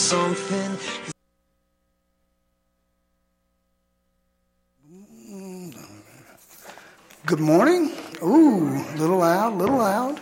something. Good morning. Ooh, little loud, little loud.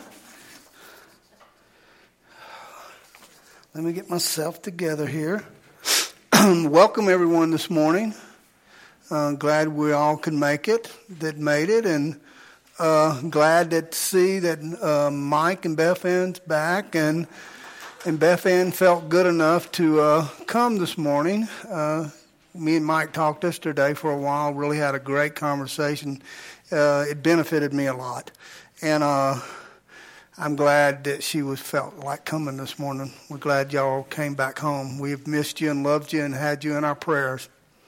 Let me get myself together here. Welcome everyone this morning. Glad we all could make it, that made it, and glad to see that Mike and Beth Ann's back, and Beth Ann felt good enough to come this morning. Me and Mike talked yesterday for a while, really had a great conversation. It benefited me a lot, and I'm glad that she felt like coming this morning. We're glad y'all came back home. We've missed you and loved you and had you in our prayers.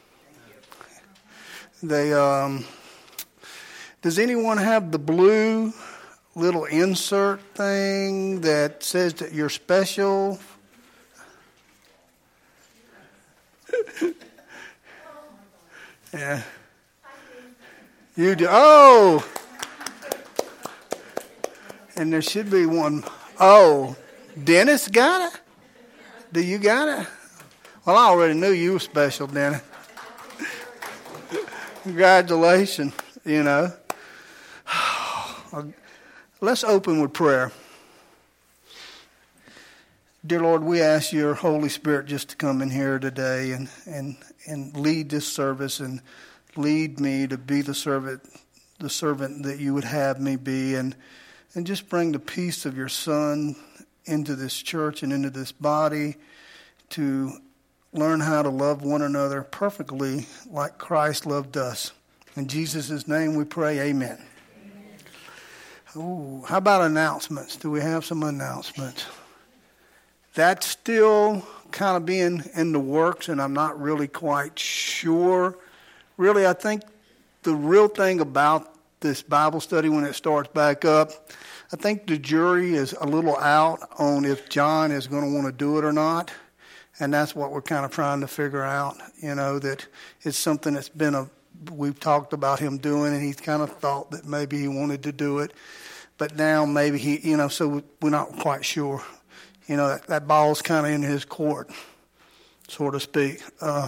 Does anyone have the blue little insert thing that says that you're special? Yeah. You do. Oh! And there should be one. Oh, Dennis got it? Do you got it? Well, I already knew you were special, Dennis. Congratulations, you know. Let's open with prayer. Dear Lord, we ask your Holy Spirit just to come in here today and lead this service and lead me to be the servant that you would have me be, and just bring the peace of your Son into this church and into this body to learn how to love one another perfectly like Christ loved us. In Jesus' name we pray, amen. Oh, how about announcements? Do we have some announcements? That's still kind of being in the works, and I'm not really quite sure. Really, I think the real thing about this Bible study when it starts back up, I think the jury is a little out on if John is going to want to do it or not. And that's what we're kind of trying to figure out, you know, that it's something that's we've talked about him doing, and he's kind of thought that maybe he wanted to do it. But now maybe he, you know, so we're not quite sure. You know, that ball's kind of in his court, so to speak.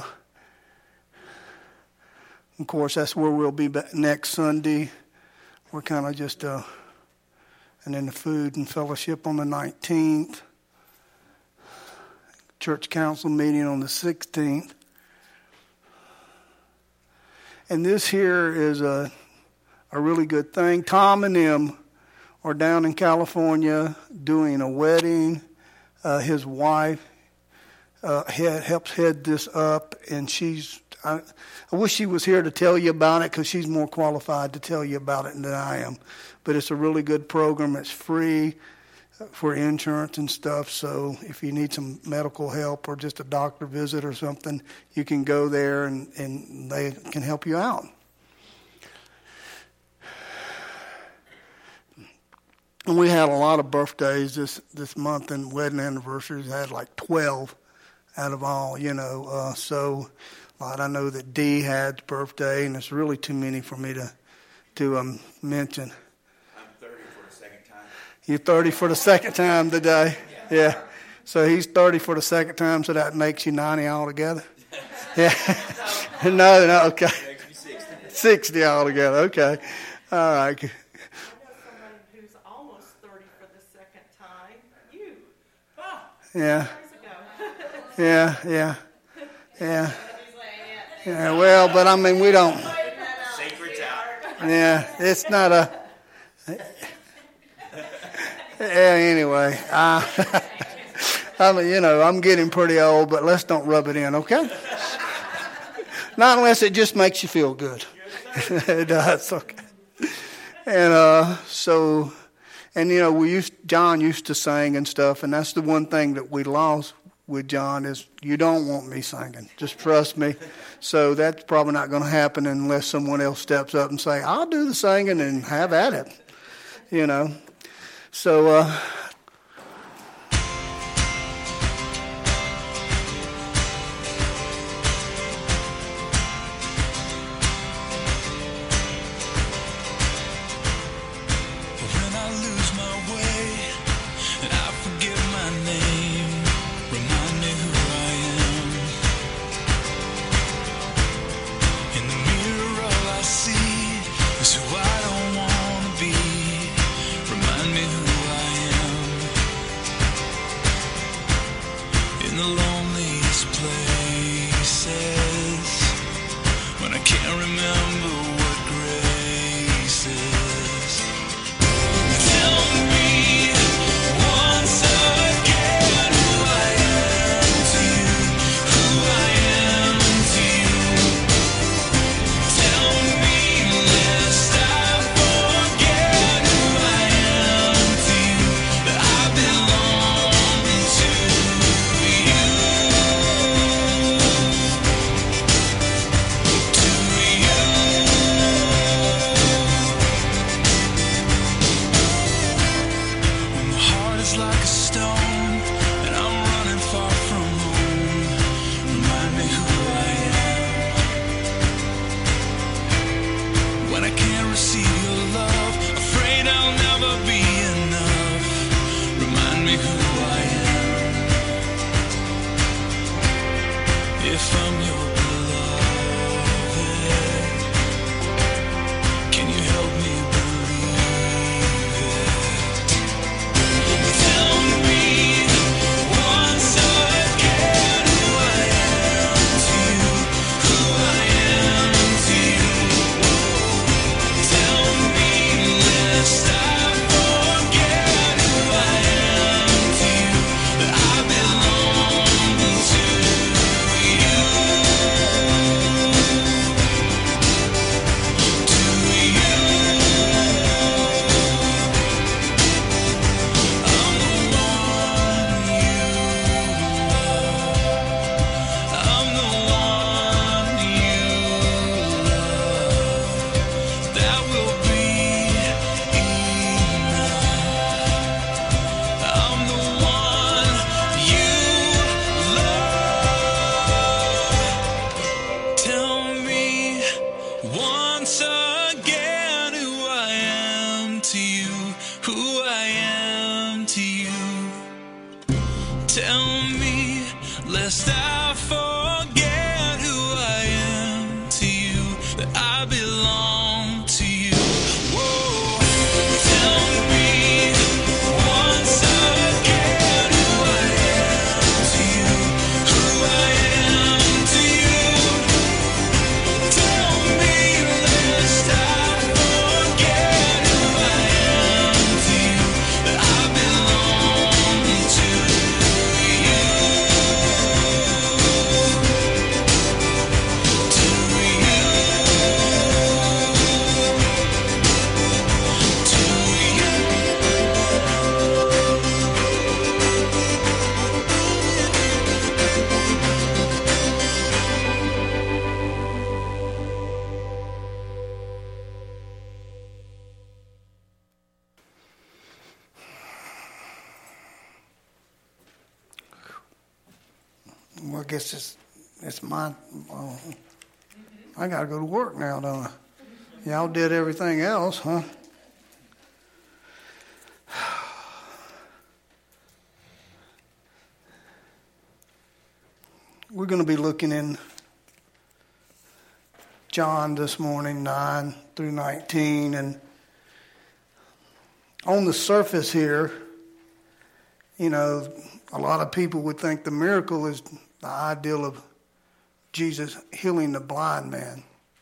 Of course, that's where we'll be next Sunday. We're kind of just, and then the food and fellowship on the 19th. Church council meeting on the 16th. And this here is a really good thing. Tom and them are down in California doing a wedding. His wife helps head this up, and I wish she was here to tell you about it because she's more qualified to tell you about it than I am. But it's a really good program. It's free for insurance and stuff. So if you need some medical help or just a doctor visit or something, you can go there and they can help you out. And we had a lot of birthdays this month, and wedding anniversaries. I had like 12 out of all, you know. So I know that Dee had birthday, and it's really too many for me to mention. I'm 30 for the second time. You're 30 for the second time today? Yeah. So he's 30 for the second time, so that makes you 90 altogether? Yeah. No, okay. 60 altogether, okay. All right. I know somebody who's almost 30 for the second time. You. Oh, Yeah. Years ago. Yeah. Yeah, well, but I mean, we don't. Secret's out. Yeah, it's not a. Yeah, anyway. I mean, you know, I'm getting pretty old, but let's don't rub it in, okay? Not unless it just makes you feel good. It does, okay. And so, and you know, John used to sing and stuff, and that's the one thing that we lost with John is you don't want me singing. Just trust me. So that's probably not going to happen unless someone else steps up and say, I'll do the singing and have at it, you know. So, Remind me who I if I'm your beloved? Can you help me believe it? Tell me once again who I am to you, who I am to you. Tell me lest I forget who I am to you, that I belong to you, to you. I'm the one you love. I'm the one you love. That will be enough. I'm the one you love. Tell me once again who I am to you, who I am to you. Tell me lest I forget who I am to you, that I belong to you. Whoa. Tell me once again who I am to you, who I am to you. Tell me lest I forget who I am to you, that I belong to you, Well, I guess it's my. I got to go to work now, don't I? Y'all did everything else, huh? We're going to be looking in John this morning, 9 through 19, and on the surface here, you know, a lot of people would think the miracle is the ideal of Jesus healing the blind man.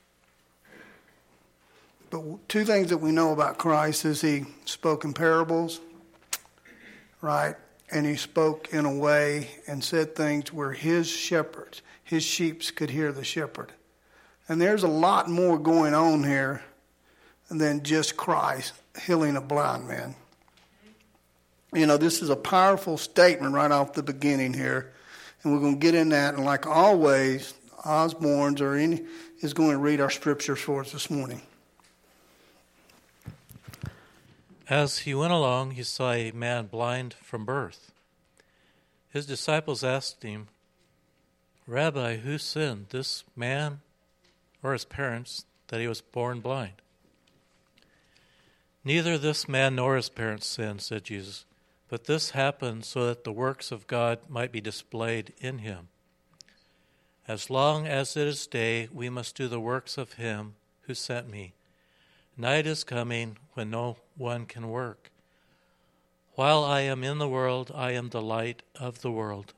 But two things that we know about Christ is he spoke in parables, right? And he spoke in a way and said things where his shepherds, his sheep could hear the shepherd. And there's a lot more going on here than just Christ healing a blind man. You know, this is a powerful statement right off the beginning here. And we're going to get in that. And like always, Osborne's is going to read our scriptures for us this morning. As he went along, he saw a man blind from birth. His disciples asked him, "Rabbi, who sinned, this man or his parents, that he was born blind?" "Neither this man nor his parents sinned," said Jesus, "but this happened so that the works of God might be displayed in him. As long as it is day, we must do the works of him who sent me. Night is coming when no one can work. While I am in the world, I am the light of the world."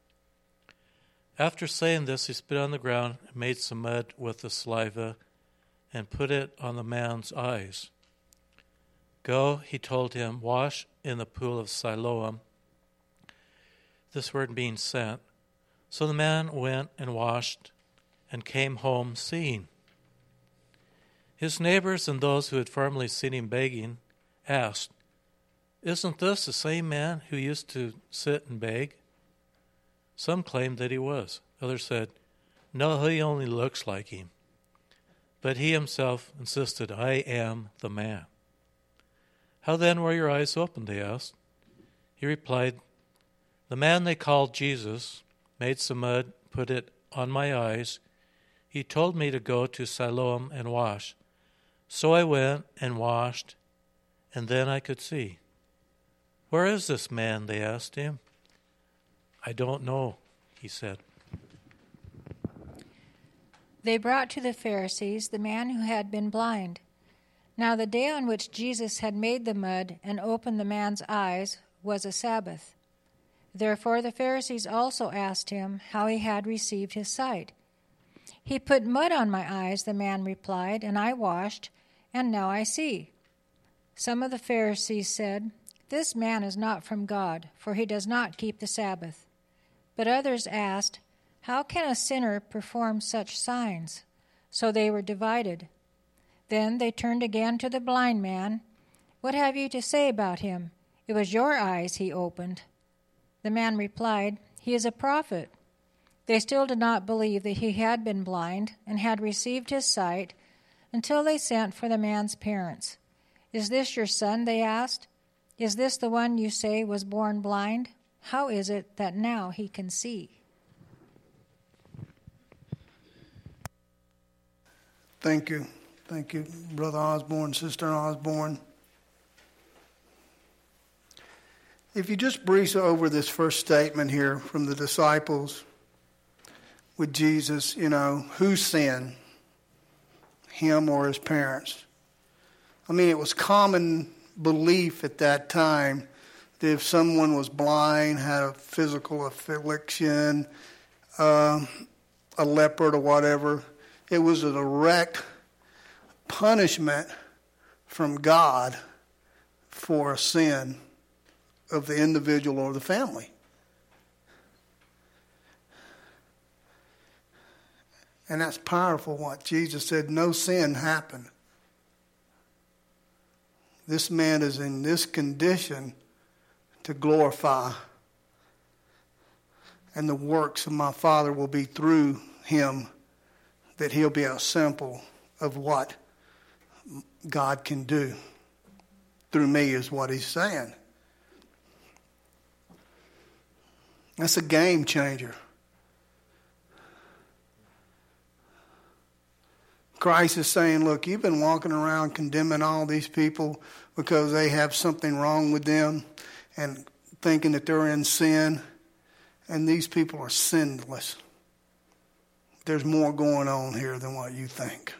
After saying this, he spit on the ground and made some mud with the saliva and put it on the man's eyes. "Go," he told him, "wash in the pool of Siloam," this word being sent. So the man went and washed and came home seeing. His neighbors and those who had formerly seen him begging asked, "Isn't this the same man who used to sit and beg?" Some claimed that he was. Others said, "No, he only looks like him." But he himself insisted, "I am the man." "How then were your eyes opened?" they asked. He replied, "The man they called Jesus made some mud, put it on my eyes. He told me to go to Siloam and wash. So I went and washed, and then I could see." "Where is this man?" they asked him. "I don't know," he said. They brought to the Pharisees the man who had been blind. Now the day on which Jesus had made the mud and opened the man's eyes was a Sabbath. Therefore the Pharisees also asked him how he had received his sight. He put mud on my eyes, the man replied, and I washed, and now I see. Some of the Pharisees said, This man is not from God, for he does not keep the Sabbath. But others asked, How can a sinner perform such signs? So they were divided. Then they turned again to the blind man. What have you to say about him? It was your eyes he opened. The man replied, He is a prophet. They still did not believe that he had been blind and had received his sight until they sent for the man's parents. Is this your son? They asked. Is this the one you say was born blind? How is it that now he can see? Thank you. Thank you, Brother Osborne, Sister Osborne. If you just breeze over this first statement here from the disciples with Jesus, who sinned, him or his parents? I mean, it was common belief at that time that if someone was blind, had a physical affliction, a leopard or whatever, it was a direct punishment from God for a sin of the individual or the family. And that's powerful what Jesus said, no sin happened. This man is in this condition to glorify, and the works of my Father will be through him, that he'll be a sample of what God can do through me, is what he's saying. That's a game changer. Christ is saying, look, you've been walking around condemning all these people because they have something wrong with them and thinking that they're in sin. And these people are sinless. There's more going on here than what you think.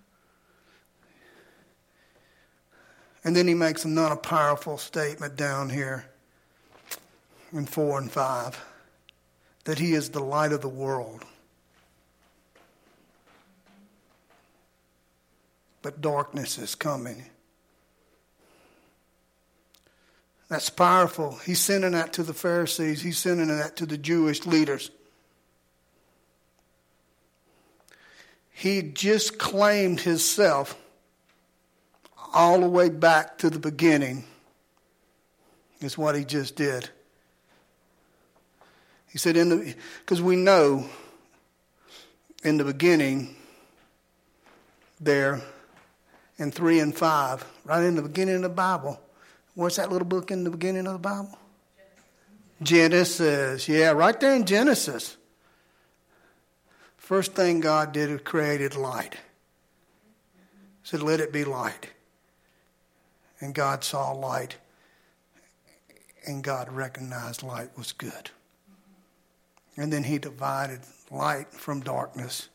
And then he makes another powerful statement down here in 4 and 5, that he is the light of the world. But darkness is coming. That's powerful. He's sending that to the Pharisees. He's sending that to the Jewish leaders. He just claimed himself all the way back to the beginning, is what he just did. He said, because we know in the beginning there, in 3 and 5, right in the beginning of the Bible. What's that little book in the beginning of the Bible? Genesis. Yeah, right there in Genesis. First thing God did was created light. He said, let it be light. And God saw light. And God recognized light was good. And then he divided light from darkness.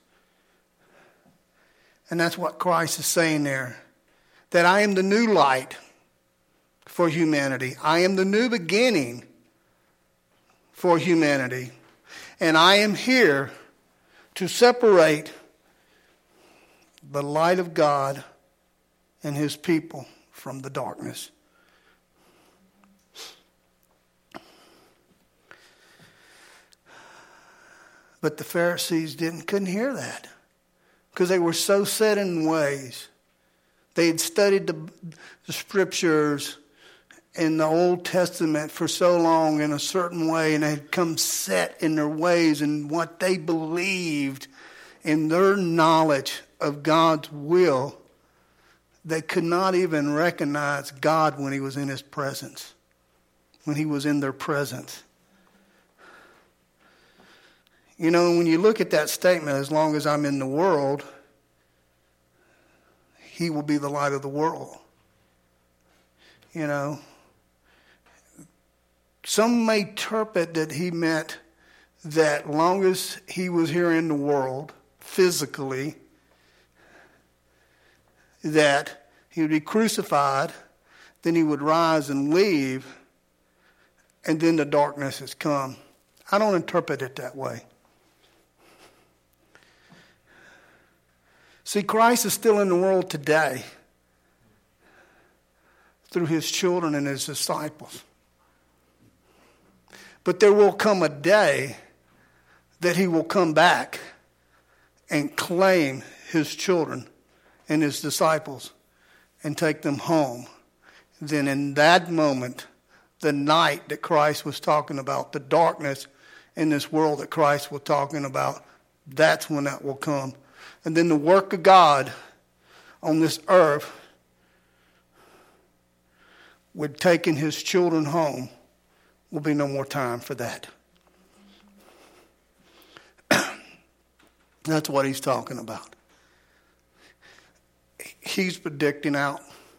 And that's what Christ is saying there. That I am the new light for humanity. I am the new beginning for humanity. And I am here to separate the light of God and his people from the darkness. But the Pharisees couldn't hear that, because they were so set in ways. They had studied the scriptures in the Old Testament for so long in a certain way, and they had come set in their ways and what they believed in their knowledge of God's will. They could not even recognize God when he was in his presence, when he was in their presence. You know, when you look at that statement, as long as I'm in the world, he will be the light of the world. You know, some may interpret that he meant that long as he was here in the world, physically, that he would be crucified, then he would rise and leave, and then the darkness has come. I don't interpret it that way. See, Christ is still in the world today through his children and his disciples. But there will come a day that he will come back and claim his children and his disciples and take them home. Then in that moment, the night that Christ was talking about, the darkness in this world that Christ was talking about, that's when that will come. And then the work of God on this earth with taking his children home will be no more time for that. That's what he's talking about. He's predicting out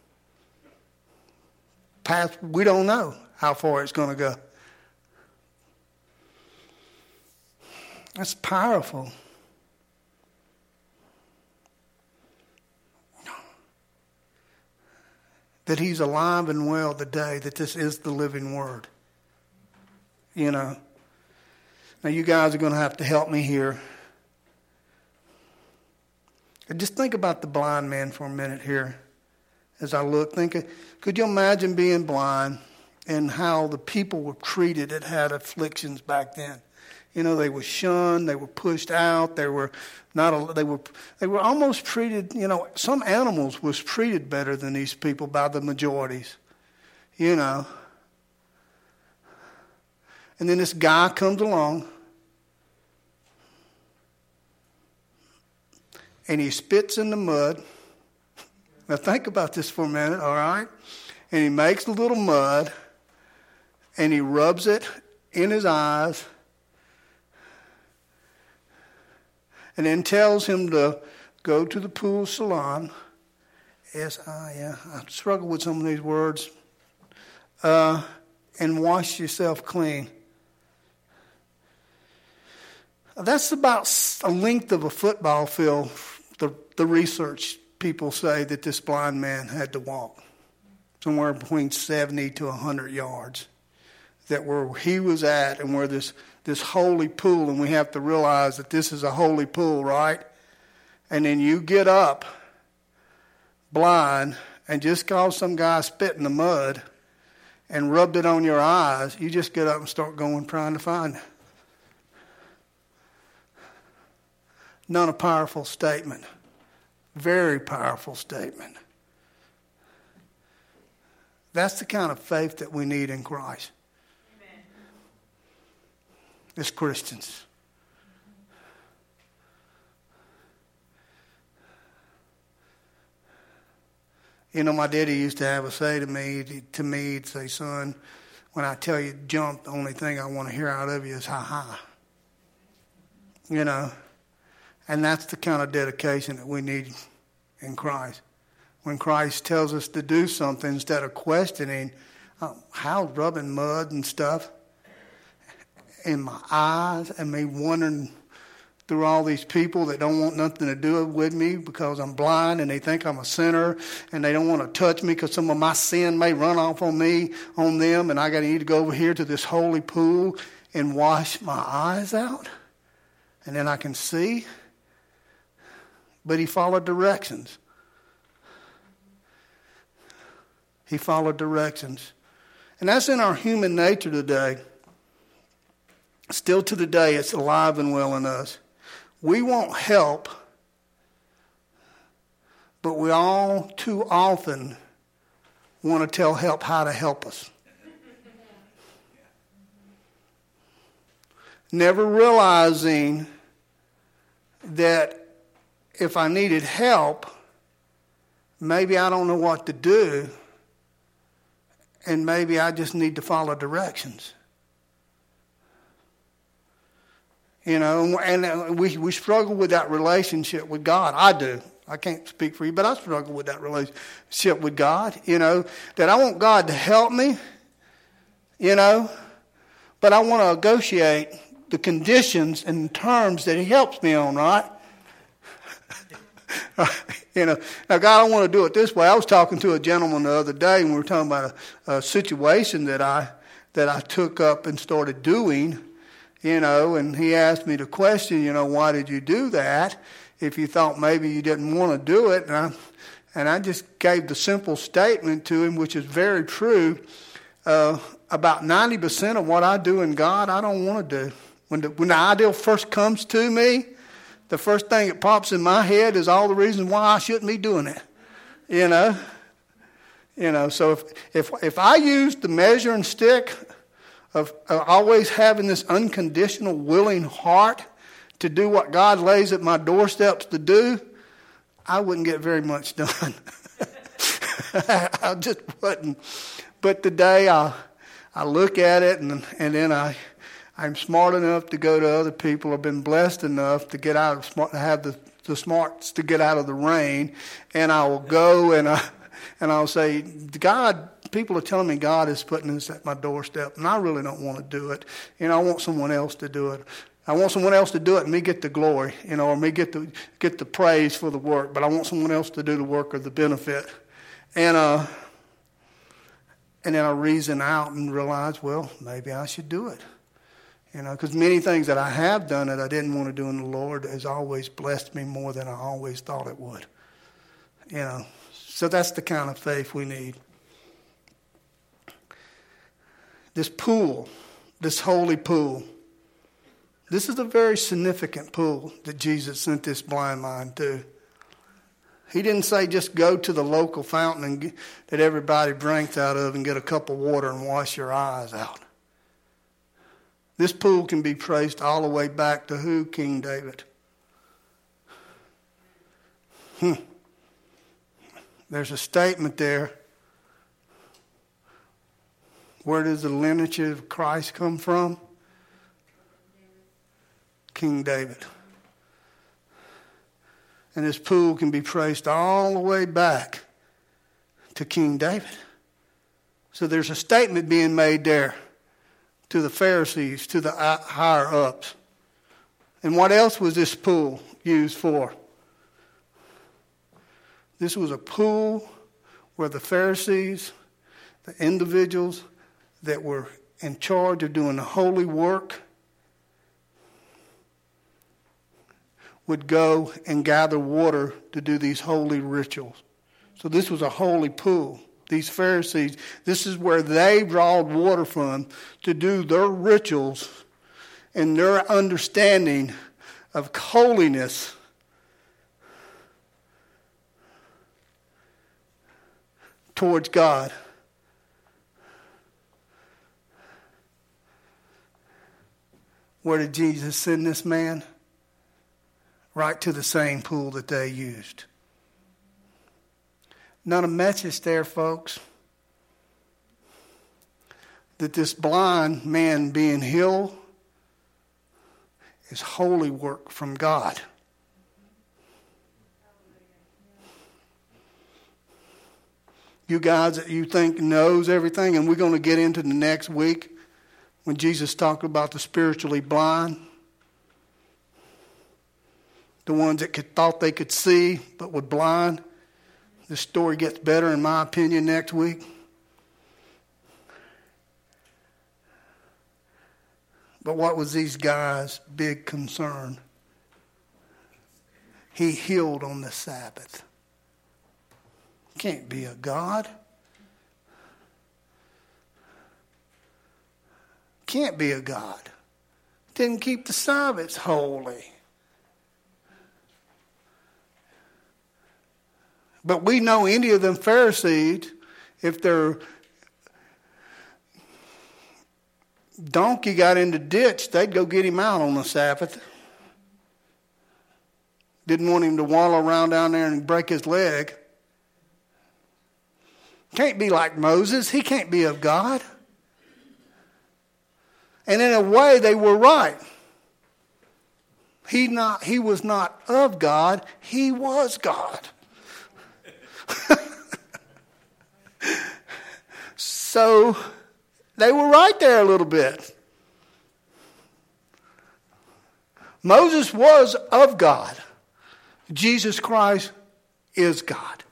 past, we don't know how far it's going to go. That's powerful. That he's alive and well today, that this is the living word. You know. Now you guys are going to have to help me here. And just think about the blind man for a minute here. As I look, could you imagine being blind and how the people were treated that had afflictions back then? You know, they were shunned, they were pushed out, they were almost treated, you know, some animals was treated better than these people by the majorities. You know. And then this guy comes along and he spits in the mud. Now think about this for a minute, all right? And he makes a little mud and he rubs it in his eyes and then tells him to go to the pool of Siloam. I struggle with some of these words. And wash yourself clean. That's about a length of a football field. The research people say that this blind man had to walk. Somewhere between 70 to 100 yards. That where he was at and where this holy pool, and we have to realize that this is a holy pool, right? And then you get up blind, and just cause some guy spit in the mud and rubbed it on your eyes, you just get up and start going trying to find it. Not a powerful statement. Very powerful statement. That's the kind of faith that we need in Christ. Amen. As Christians. You know, my daddy used to have a say to me, he'd say, son, when I tell you jump, the only thing I want to hear out of you is ha-ha. You know, and that's the kind of dedication that we need in Christ. When Christ tells us to do something, instead of questioning, how rubbing mud and stuff in my eyes and me wondering through all these people that don't want nothing to do with me because I'm blind and they think I'm a sinner and they don't want to touch me because some of my sin may run off on them, and I need to go over here to this holy pool and wash my eyes out and then I can see. But he followed directions. He followed directions. And that's in our human nature today. Still to the day, it's alive and well in us. We want help, but we all too often want to tell help how to help us. Never realizing that if I needed help, maybe I don't know what to do, and maybe I just need to follow directions. You know, and we struggle with that relationship with God. I do. I can't speak for you, but I struggle with that relationship with God, you know, that I want God to help me, you know, but I want to negotiate the conditions and terms that he helps me on, right? Now, God, I don't want to do it this way. I was talking to a gentleman the other day, and we were talking about a situation that I took up and started doing, and he asked me the question, why did you do that? If you thought maybe you didn't want to do it, and I just gave the simple statement to him, which is very true. About 90% of what I do in God, I don't want to do. When the ideal first comes to me, the first thing that pops in my head is all the reasons why I shouldn't be doing it. So if I use the measuring stick of always having this unconditional willing heart to do what God lays at my doorsteps to do, I wouldn't get very much done. I just wouldn't. But today I look at it and then I'm smart enough to go to other people. I've been blessed enough to get out of to have the smarts to get out of the rain, and I will go and I'll say, God, people are telling me God is putting this at my doorstep, and I really don't want to do it. I want someone else to do it. I want someone else to do it and me get the glory, or me get the praise for the work. But I want someone else to do the work or the benefit. And then I reason out and realize, well, maybe I should do it. Because many things that I have done that I didn't want to do in the Lord has always blessed me more than I always thought it would. So that's the kind of faith we need. This pool, this holy pool, this is a very significant pool that Jesus sent this blind man to. He didn't say just go to the local fountain that everybody drinks out of and get a cup of water and wash your eyes out. This pool can be traced all the way back to who? King David. There's a statement there. Where does the lineage of Christ come from? King David. And this pool can be traced all the way back to King David. So there's a statement being made there to the Pharisees, to the higher ups. And what else was this pool used for? This was a pool where the Pharisees, the individuals that were in charge of doing the holy work, would go and gather water to do these holy rituals. So this was a holy pool. These Pharisees, this is where they drawed water from to do their rituals and their understanding of holiness. Towards God. Where did Jesus send this man? Right to the same pool that they used. Not a message there, folks, that this blind man being healed is holy work from God. You guys that you think knows everything, and we're going to get into the next week when Jesus talked about the spiritually blind. The ones that thought they could see but were blind. The story gets better, in my opinion, next week. But what was these guys' big concern? He healed on the Sabbath. Can't be a God. Can't be a God. Didn't keep the Sabbath holy. But we know any of them Pharisees, if their donkey got in the ditch, they'd go get him out on the Sabbath. Didn't want him to wallow around down there and break his leg. Can't be like Moses. He can't be of God. And in a way, they were right. He was not of God. He was God. So they were right there a little bit. Moses was of God. Jesus Christ is God.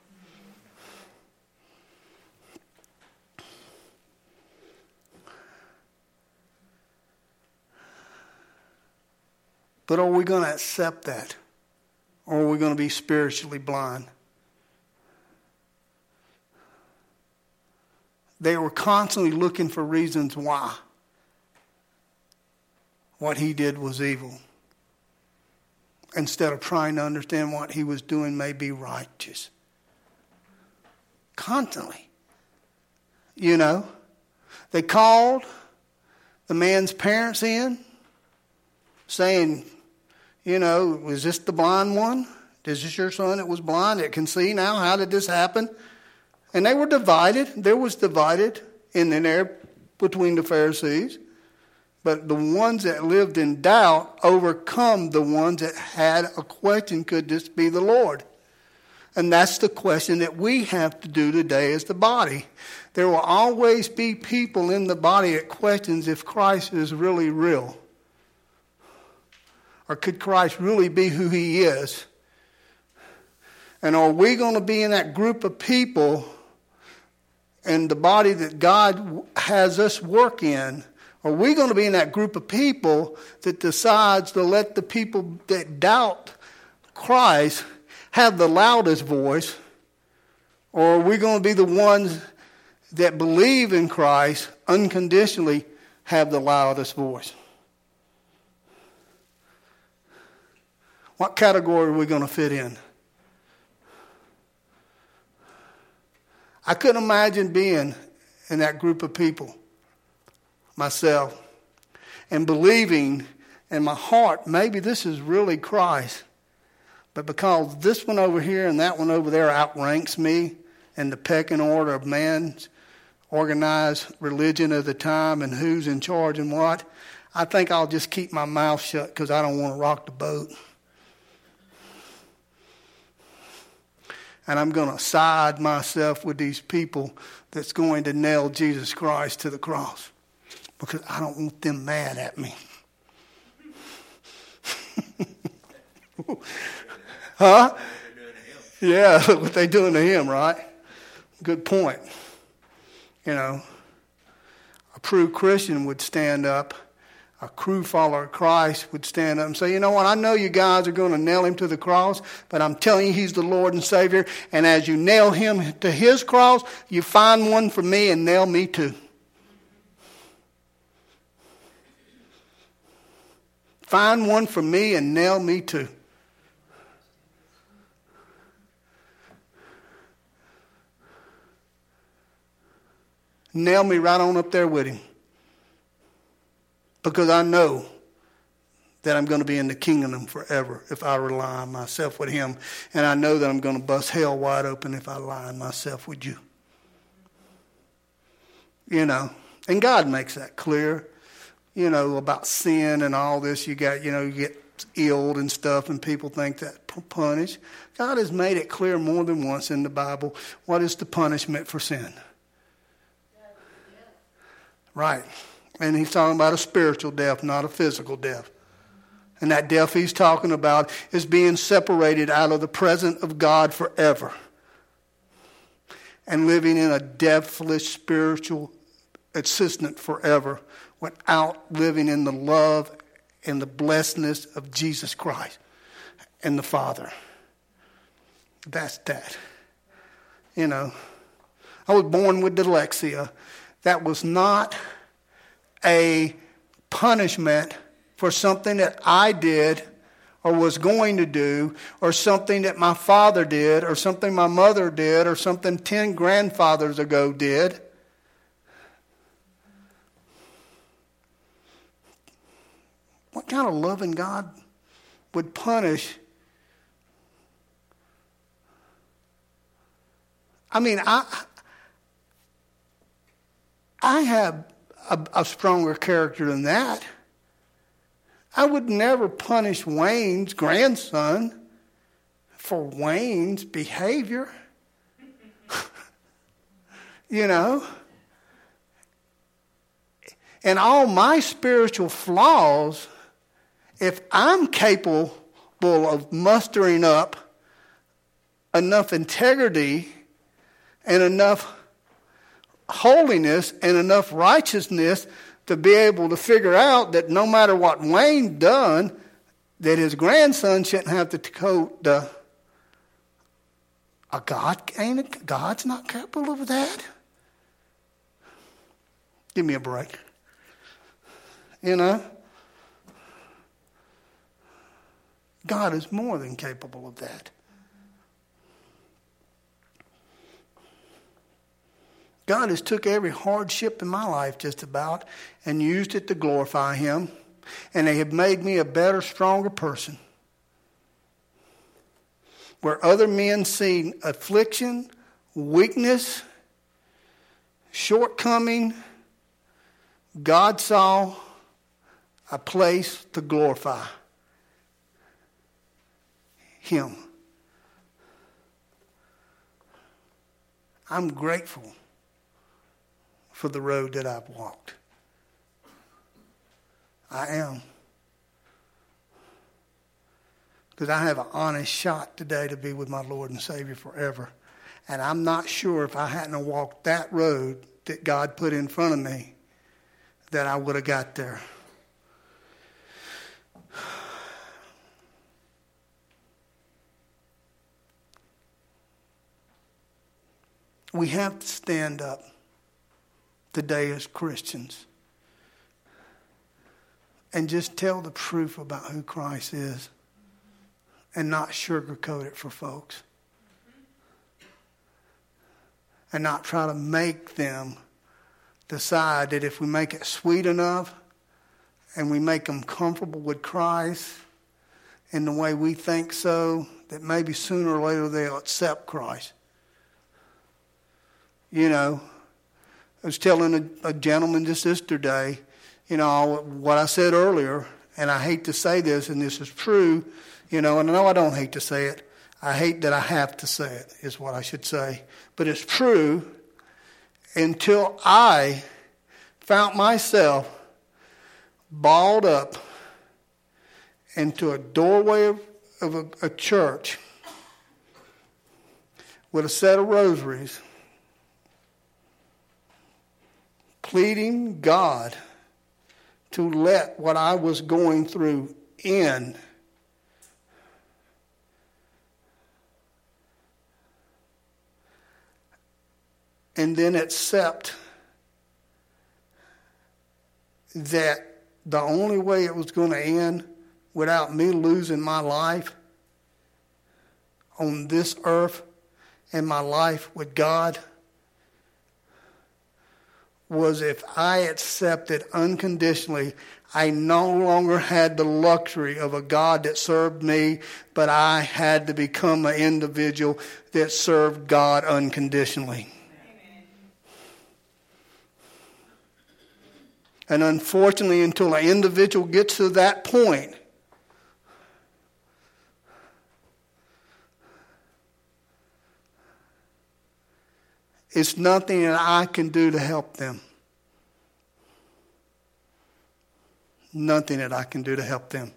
But are we going to accept that? Or are we going to be spiritually blind? They were constantly looking for reasons why what he did was evil, instead of trying to understand what he was doing may be righteous. Constantly. You know, they called the man's parents in, saying, you know, was this the blind one? Is this your son that was blind that can see now? How did this happen? And they were divided. There was divided in there between the Pharisees. But the ones that lived in doubt overcome the ones that had a question, could this be the Lord? And that's the question that we have to do today as the body. There will always be people in the body that questions if Christ is really real. Or could Christ really be who he is? And are we going to be in that group of people in the body that God has us work in? Are we going to be in that group of people that decides to let the people that doubt Christ have the loudest voice? Or are we going to be the ones that believe in Christ unconditionally have the loudest voice? What category are we going to fit in? I couldn't imagine being in that group of people myself and believing in my heart maybe this is really Christ, but because this one over here and that one over there outranks me in the pecking order of man's organized religion of the time and who's in charge and what, I think I'll just keep my mouth shut because I don't want to rock the boat. And I'm going to side myself with these people that's going to nail Jesus Christ to the cross. Because I don't want them mad at me. Huh? Yeah, look what they're doing to him, right? Good point. You know, a true Christian would stand up. A true follower of Christ would stand up and say, you know what, I know you guys are going to nail him to the cross, but I'm telling you he's the Lord and Savior. And as you nail him to his cross, you find one for me and nail me too. Find one for me and nail me too. Nail me right on up there with him. Because I know that I'm going to be in the kingdom forever if I align myself with him. And I know that I'm going to bust hell wide open if I align myself with you. You know, and God makes that clear. You know, about sin and all this. You got, you know, you get ill and stuff and people think that punish. God has made it clear more than once in the Bible what is the punishment for sin. Right. And he's talking about a spiritual death, not a physical death. And that death he's talking about is being separated out of the presence of God forever. And living in a deathless spiritual existence forever without living in the love and the blessedness of Jesus Christ and the Father. That's that. You know, I was born with dyslexia. That was not a punishment for something that I did or was going to do, or something that my father did, or something my mother did, or something 10 grandfathers ago did. What kind of loving God would punish? I mean, I have a stronger character than that. I would never punish Wayne's grandson for Wayne's behavior. You know? And all my spiritual flaws, if I'm capable of mustering up enough integrity and enough holiness and enough righteousness to be able to figure out that no matter what Wayne done, that his grandson shouldn't have to quote God's not capable of that. Give me a break. You know? God is more than capable of that. God has took every hardship in my life just about and used it to glorify Him. And they have made me a better, stronger person. Where other men see affliction, weakness, shortcoming, God saw a place to glorify Him. I'm grateful for the road that I've walked. I am. Because I have an honest shot today to be with my Lord and Savior forever. And I'm not sure if I hadn't walked that road that God put in front of me that I would have got there. We have to stand up today as Christians and just tell the truth about who Christ is and not sugarcoat it for folks. And not try to make them decide that if we make it sweet enough and we make them comfortable with Christ in the way we think so, that maybe sooner or later they'll accept Christ. You know, I was telling a gentleman just yesterday, you know, what I said earlier, and I hate to say this, and this is true, you know, and I know I don't hate to say it. I hate that I have to say it, is what I should say. But it's true. Until I found myself balled up into a doorway of a church with a set of rosaries, pleading God to let what I was going through end. And then accept that the only way it was going to end without me losing my life on this earth and my life with God was if I accepted unconditionally. I no longer had the luxury of a God that served me, but I had to become an individual that served God unconditionally. And unfortunately, until an individual gets to that point, it's nothing that I can do to help them. Nothing that I can do to help them.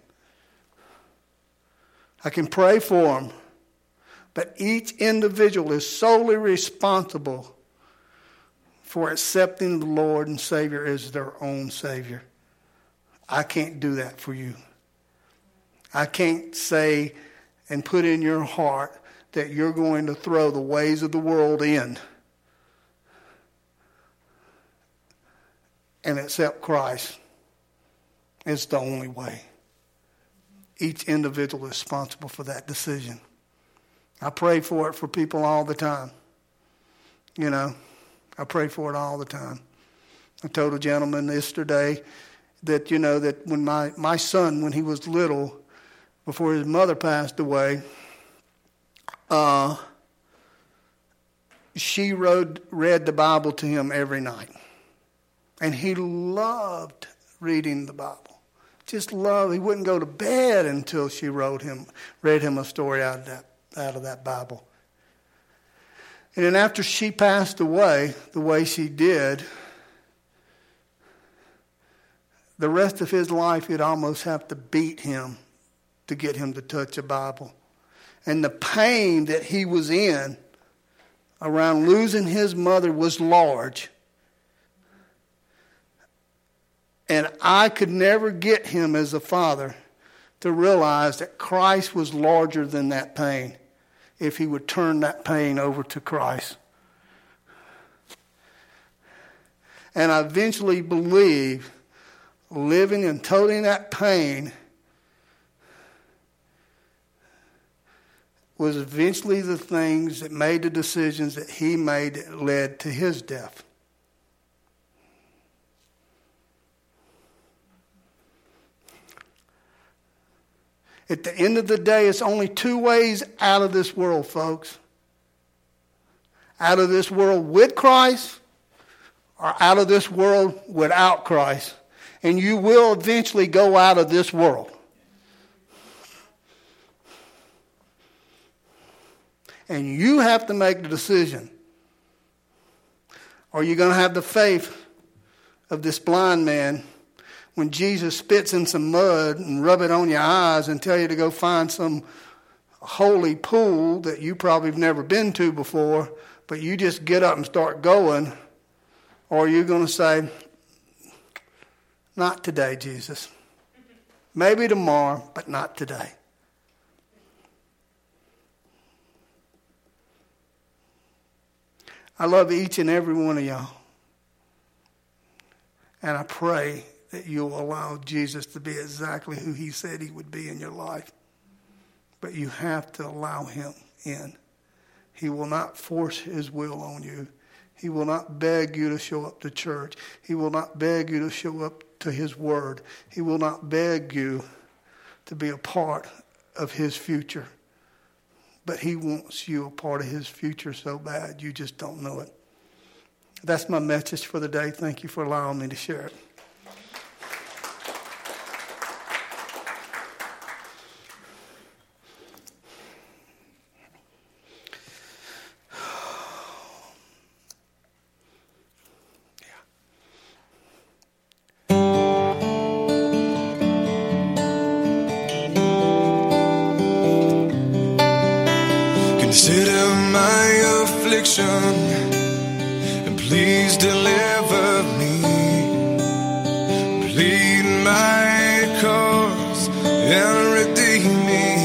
I can pray for them, but each individual is solely responsible for accepting the Lord and Savior as their own Savior. I can't do that for you. I can't say and put in your heart that you're going to throw the ways of the world in and accept Christ. It's the only way. Each individual is responsible for that decision. I pray for it for people all the time. You know, I pray for it all the time. I told a gentleman yesterday that, you know, that when my son, when he was little, before his mother passed away, she read the Bible to him every night. And he loved reading the Bible. Just loved. He wouldn't go to bed until she read him a story out of that Bible. And then after she passed away, the way she did, the rest of his life, you'd almost have to beat him to get him to touch a Bible. and the pain that he was in around losing his mother was large. And I could never get him as a father to realize that Christ was larger than that pain if he would turn that pain over to Christ. And I eventually believe living and toting that pain was eventually the things that made the decisions that he made that led to his death. At the end of the day, it's only two ways out of this world, folks. Out of this world with Christ, or out of this world without Christ. And you will eventually go out of this world. And you have to make the decision. Are you going to have the faith of this blind man when Jesus spits in some mud and rub it on your eyes and tell you to go find some holy pool that you probably have never been to before, but you just get up and start going? Or are you going to say, not today, Jesus. Maybe tomorrow, but not today. I love each and every one of y'all. And I pray that you'll allow Jesus to be exactly who he said he would be in your life. But you have to allow him in. He will not force his will on you. He will not beg you to show up to church. He will not beg you to show up to his word. He will not beg you to be a part of his future. But he wants you a part of his future so bad, you just don't know it. That's my message for the day. Thank you for allowing me to share it. Consider my affliction, and please deliver me. Plead my cause and redeem me.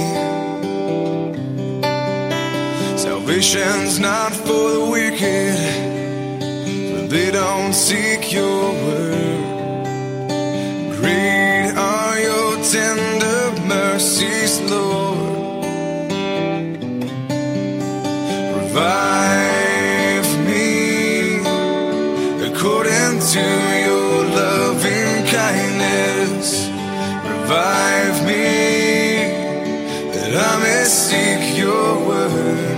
Salvation's not for the wicked, for they don't seek your word. Great are your tender mercies, Lord. Revive me according to your loving kindness. Revive me that I may seek your word.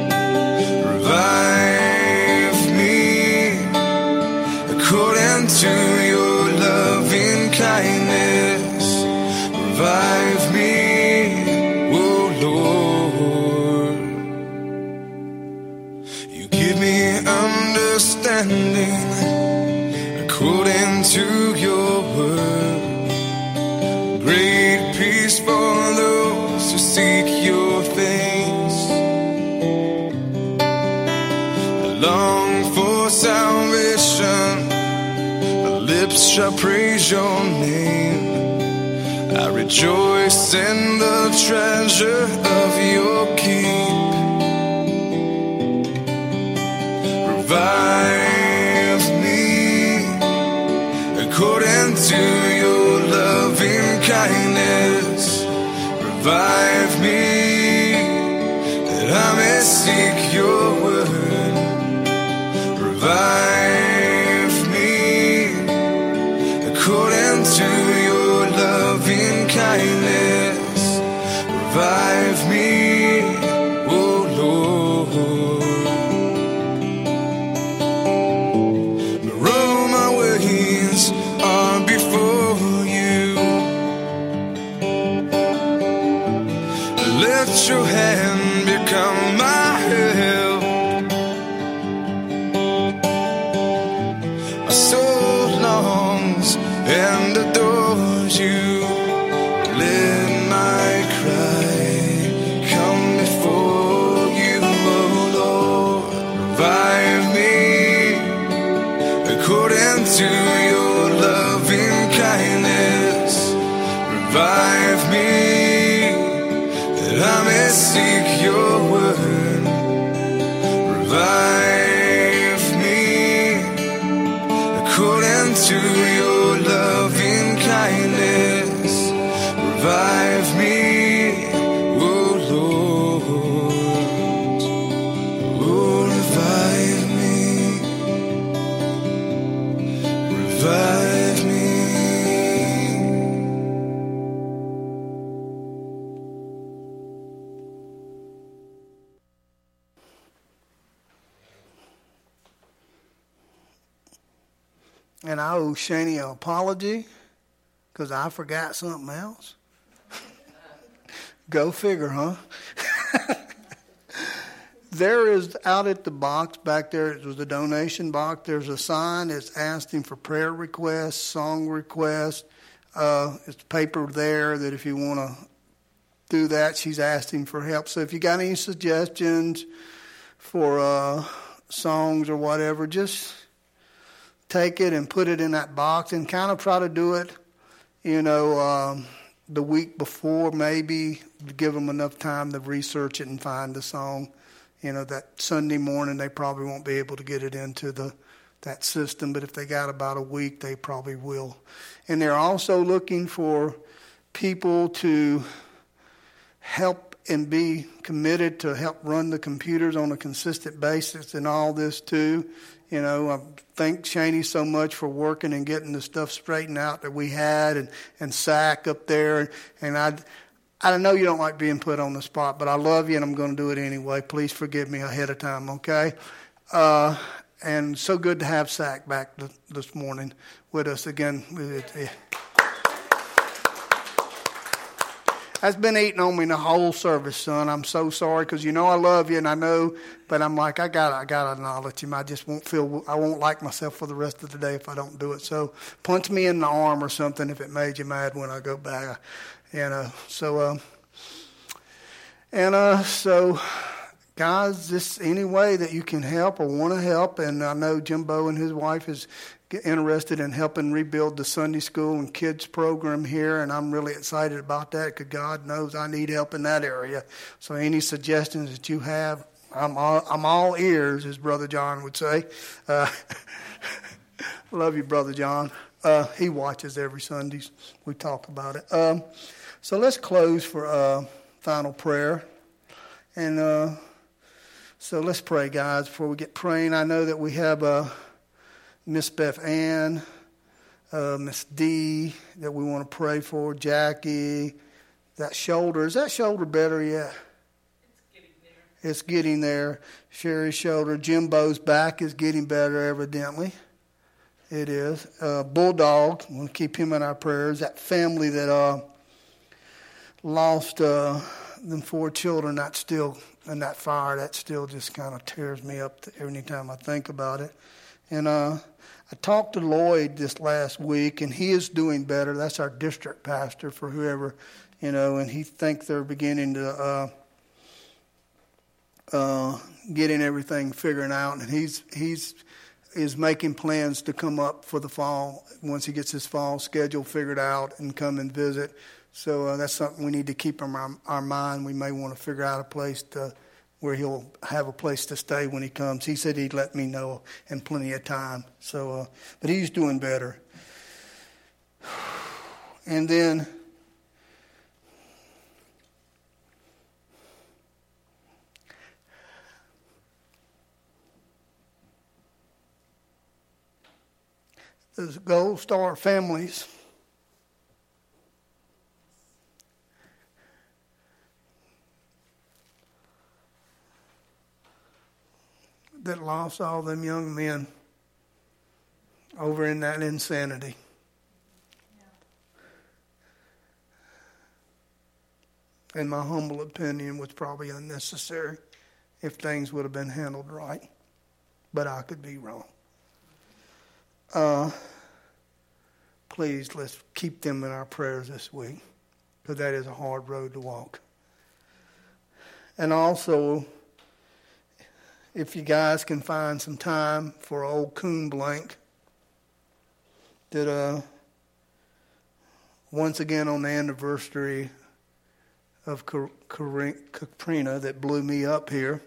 Revive me according to your loving kindness. Revive me, oh Lord. Give me understanding according to your word. Great peace for those who seek your face. I long for salvation. My lips shall praise your name. I rejoice in the treasure of your keep. Revive me according to your loving kindness. Revive me that I may seek your word. Revive me according to your loving kindness. Revive me, oh Lord. Are before you. Let your hand become my help. My soul longs and adores you. Let my cry come before seek your word. Revive me according to your loving kindness. Revive me, oh Lord. Oh, revive me. Revive me. And I owe Shani an apology because I forgot something else. Go figure, huh? There is, out at the box back there, it was the donation box, there's a sign that's asking for prayer requests, song requests. It's paper there that if you want to do that, she's asking for help. So if you got any suggestions for songs or whatever, just take it and put it in that box and kind of try to do it, the week before, maybe give them enough time to research it and find the song. That Sunday morning they probably won't be able to get it into that system, but if they got about a week, they probably will. And they're also looking for people to help and be committed to help run the computers on a consistent basis and all this too. I thank Shani so much for working and getting the stuff straightened out that we had and SAC up there. And I know you don't like being put on the spot, but I love you and I'm going to do it anyway. Please forgive me ahead of time, okay? And so good to have SAC back this morning with us again. That's been eating on me the whole service, son. I'm so sorry because I love you and I know, but I'm like I gotta acknowledge him. I just I won't like myself for the rest of the day if I don't do it. So punch me in the arm or something if it made you mad when I go back. So guys, just any way that you can help or want to help, and I know Jimbo and his wife is interested in helping rebuild the Sunday school and kids program here, and I'm really excited about that because God knows I need help in that area. So any suggestions that you have, I'm all ears, as Brother John would say. Love you, Brother John. He watches every Sunday. We talk about it. So let's close for final prayer. And so let's pray, guys, before we get praying. I know that we have Miss Beth Ann, Miss D that we want to pray for, Jackie. Is that shoulder better yet? It's getting there. Sherry's shoulder. Jimbo's back is getting better, evidently. It is. Bulldog, we'll keep him in our prayers. That family that lost them 4 children, that's still, in that fire, that still just kind of tears me up every time I think about it. And I talked to Lloyd this last week, and he is doing better. That's our district pastor for whoever, and he thinks they're beginning to getting everything figured out, and he's making plans to come up for the fall once he gets his fall schedule figured out and come and visit. So that's something we need to keep in our mind. We may want to figure out a place where he'll have a place to stay when he comes. He said he'd let me know in plenty of time. So, but he's doing better. And then the Gold Star families. That lost all them young men over in that insanity. In my humble opinion, was probably unnecessary if things would have been handled right. But I could be wrong. Please, let's keep them in our prayers this week, because that is a hard road to walk. And also, if you guys can find some time for old Coon Blank, that once again on the anniversary of Katrina that blew me up here.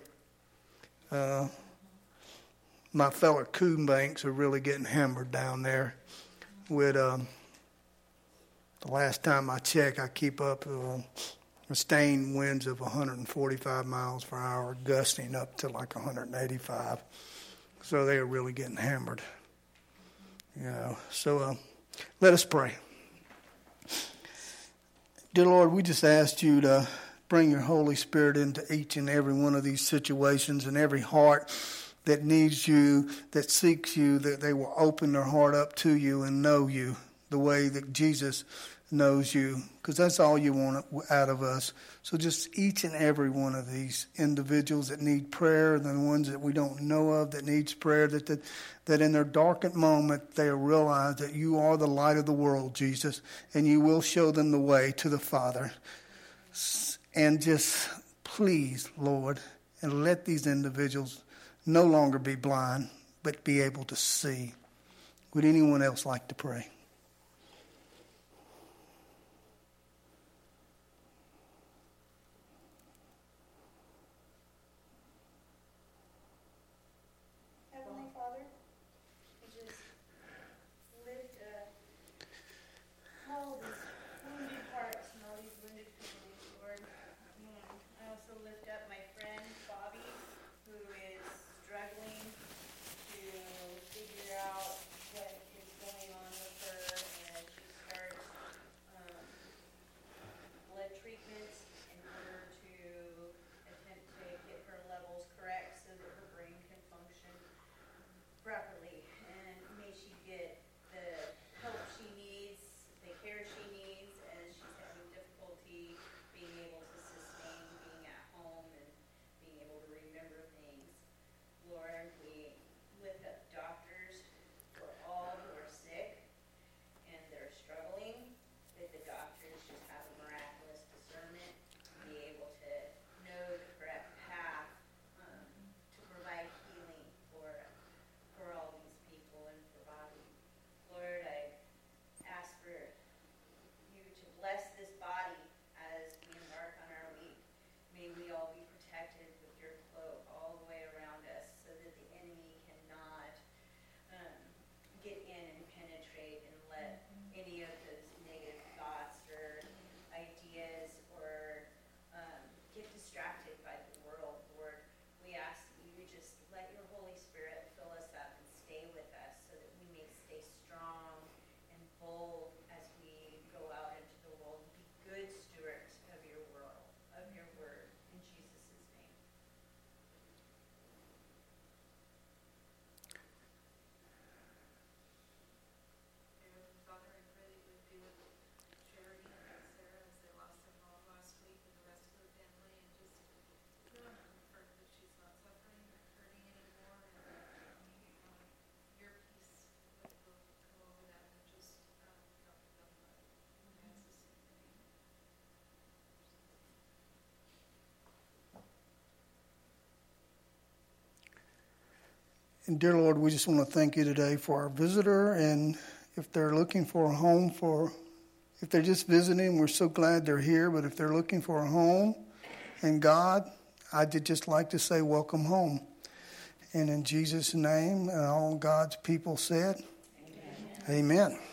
My fellow coon banks are really getting hammered down there. With the last time I checked, I keep up sustained winds of 145 miles per hour, gusting up to like 185. So they are really getting hammered. So let us pray. Dear Lord, we just asked you to bring your Holy Spirit into each and every one of these situations, and every heart that needs you, that seeks you, that they will open their heart up to you and know you the way that Jesus knows you, because that's all you want out of us. So just each and every one of these individuals that need prayer, and the ones that we don't know of that needs prayer, that in their darkened moment they realize that you are the light of the world, Jesus, and you will show them the way to the Father. And just please, Lord, and let these individuals no longer be blind, but be able to see. Would anyone else like to pray? Heavenly Father, we just lift all these wounded hearts and all these wounded families, Lord. I also lift up my friend Bobby, who is struggling to figure out what is going on with her as she starts blood treatments in order to attempt to get her levels correct so that her brain can function properly, and may she get the help she needs, the care she needs, as she's having difficulty being able to sustain being at home and being able to remember things. Lord, we lift up doctors for all who are sick and they're struggling, that the doctors just have a miraculous discernment to be able to know the correct path to provide healing for all these people and for Bobby. Lord, I ask for you to bless this body as we embark on our week. May we all be protected with your cloak all the way around us so that the enemy cannot get in and penetrate and let any of those negative thoughts or ideas or get distracted by the world, Lord. We ask that you just let your Holy Spirit fill us up and stay with us so that we may stay strong and bold as we go out into the world and be good stewards of your world, of your word. In Jesus' name. Father, I pray that you would be with Charity and Sarah as they lost their mom last week, and the rest of her family, and just comfort that she's not suffering or hurting anymore, and your peace will come over them and just help them in Jesus' name. And dear Lord, we just want to thank you today for our visitor, and if they're looking for a home if they're just visiting, we're so glad they're here, but if they're looking for a home in God, I'd just like to say welcome home. And in Jesus' name, and all God's people said, Amen. Amen.